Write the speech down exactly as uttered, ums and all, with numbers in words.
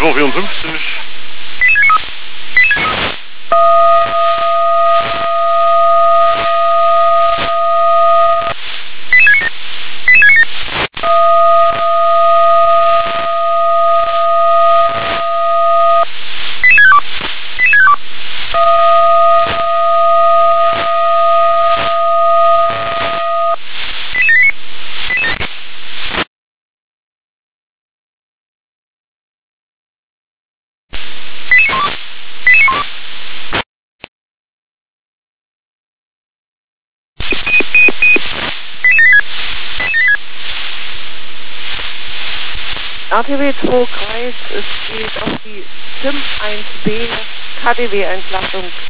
Uhr vierundfünfzig. R T W zwei Kreis, es geht auf die S I M eins B K D W-Entlassung.